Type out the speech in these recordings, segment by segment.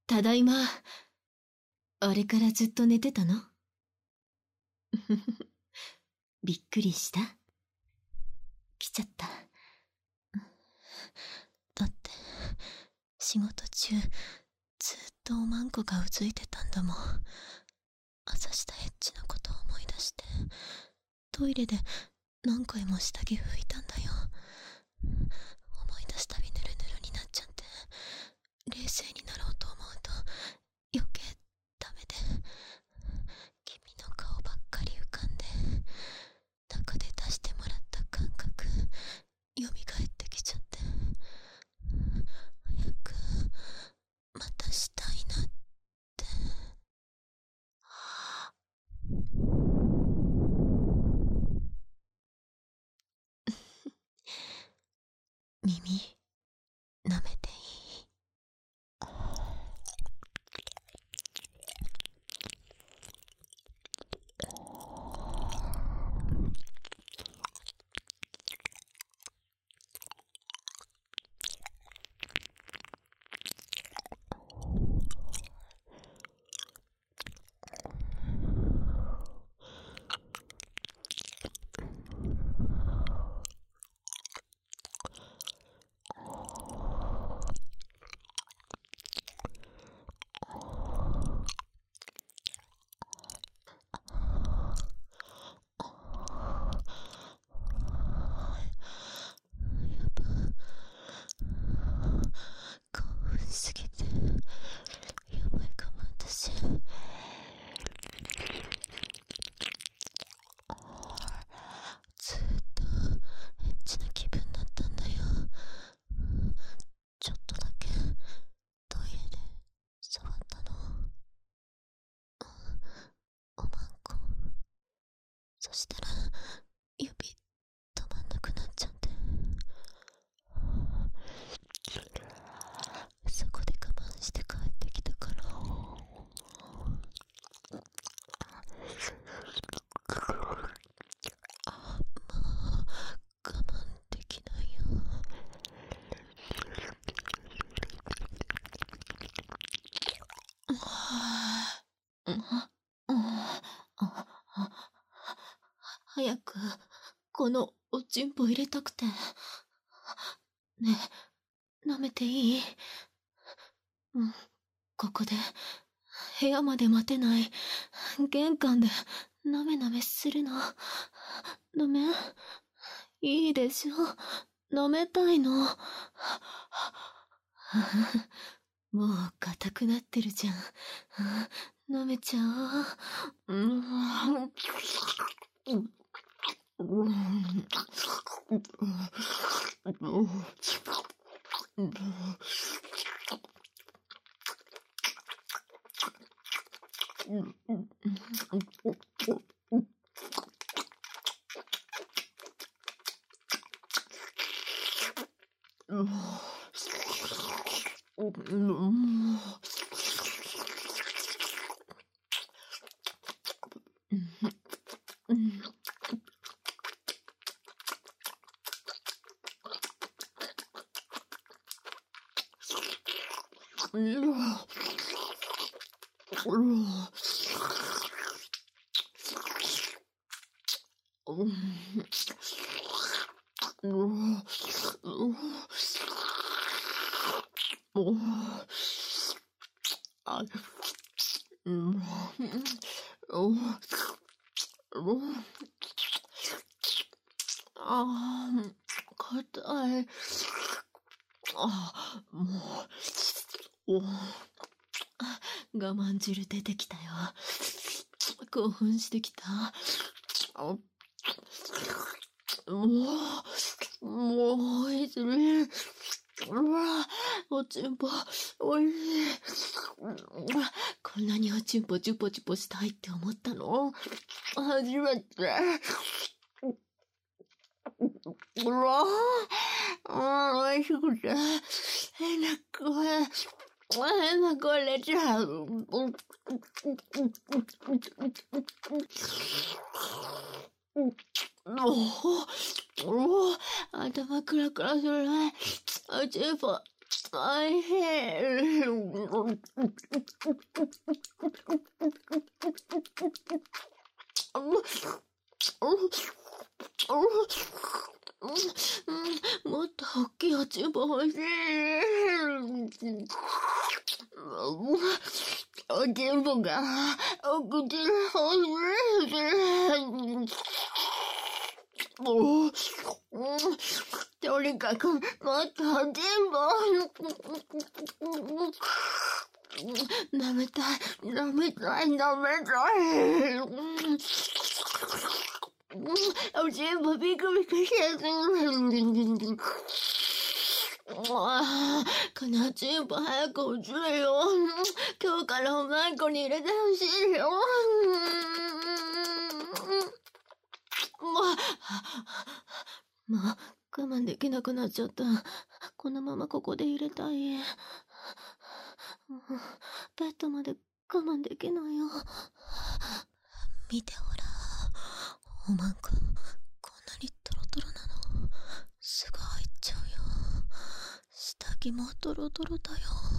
ただいま。あれからずっと寝てたの？びっくりした？来ちゃった。 だって、仕事中、ずっとおまんこがうずいてたんだもん。朝したエッチなことを思い出して、トイレで何回も下着拭いたんだよ。思い出すたびヌルヌルになっちゃって、冷静になろうと思うと余計ダメで、君の顔ばっかり浮かんで、中で出してもらった感覚よみがえってきちゃって、早くまたしたいなって。耳舐めていい？興奮すぎてやばいかも私。ずっとエッチな気分だったんだよ。ちょっとだけトイレで触ったの。おまんこ。そしたら指止まんなくなっちゃって、そこで我慢して帰ってきたから。もう我慢できないよ。 早くこのおちんぽ入れたくて。ねえ、舐めていい？ここで部屋まで待てない。玄関でなめなめするのダメ？いいでしょ、舐めたいの。もう硬くなってるじゃん。舐めちゃおう。硬い。もう我慢汁出てきたよ。興奮してきた。もういずれ。おちんぽおいしい。こんなにおちんぽチュポチュポしたいって思ったの初めて。おいしくて変な声出ちゃう。頭クラクラするね。おちんぽおいしい。もっと大きいおちんぽ欲しい。おちんぽがお口に欲しい。とにかくもっとおちんぽ。舐めたい。おちんぽビクビクしてる。このチンポ早く落ちるよ。今日からおまんこに入れてほしいよ。もう我慢できなくなっちゃった。このままここで入れたい。ベッドまで我慢できないよ。 見てほら、おまんここんなにトロトロなの。すぐ入っちゃうよ。下着もトロトロだよ。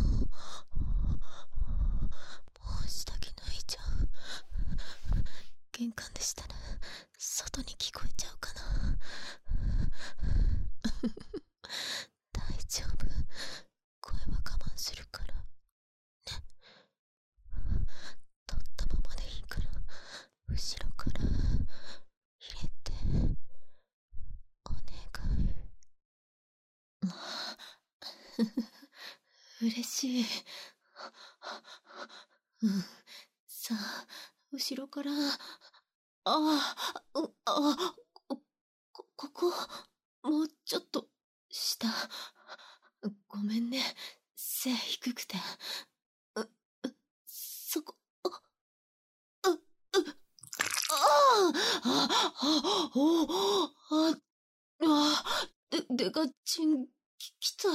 もう下着脱いじゃう。玄関でしたら外に聞こえちゃうかな。大丈夫、声は我慢するからね。立ったままでいいから後ろから入れてお願い。嬉しい。さあ、後ろから。ここ、もうちょっと下。ごめんね、背低くて。そこ、でかちんきた。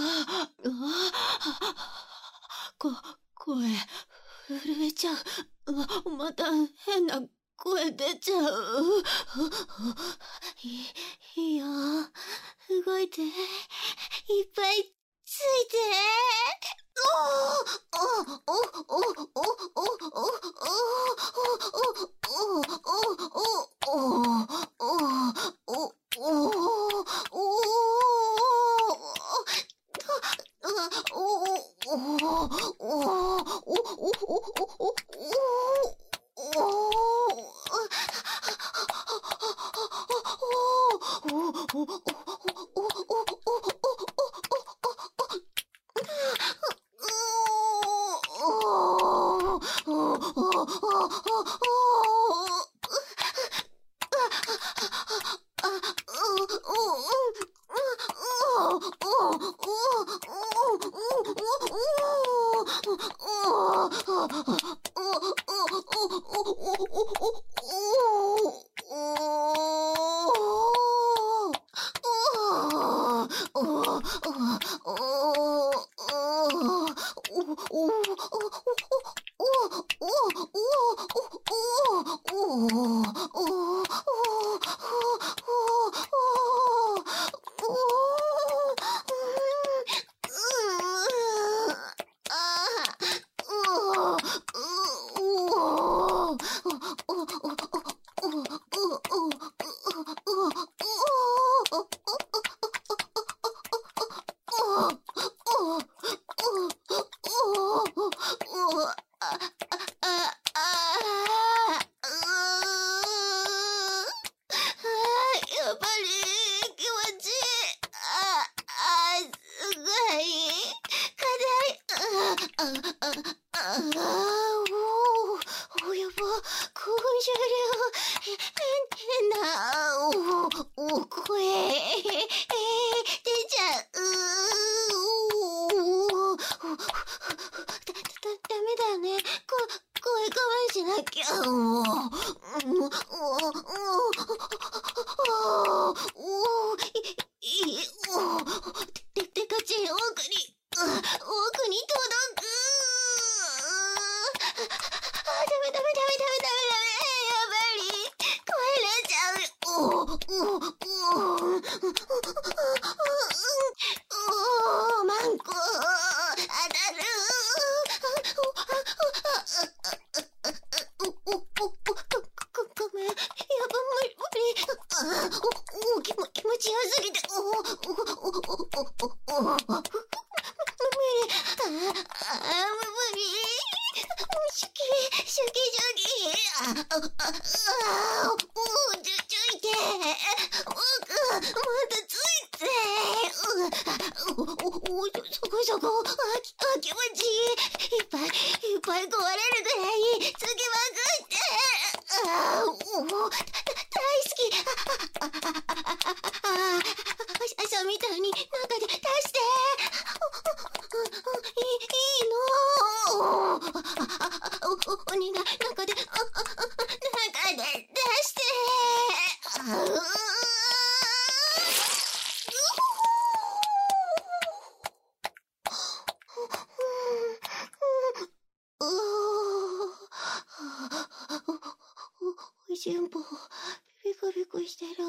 声震えちゃう。また変な声出ちゃう。いいよ、動いて、いっぱいついて。 そこ、気持ちいい。いっぱい壊れるぐらい、つきまくって。大好き。朝みたいに中で出して。いいの。鬼が中で出して。おしんぽ、ビクビクしてる。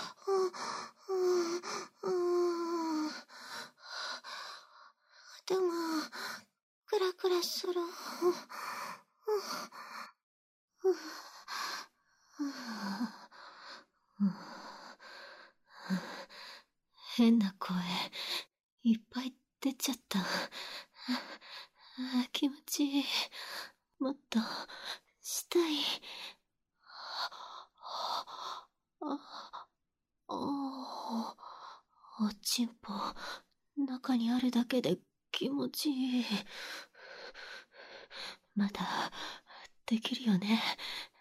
頭、クラクラする。変な声、いっぱい出ちゃった。気持ちいい。もっと、したい。おちんぽ、中にあるだけで気持ちいい。まだ、できるよね。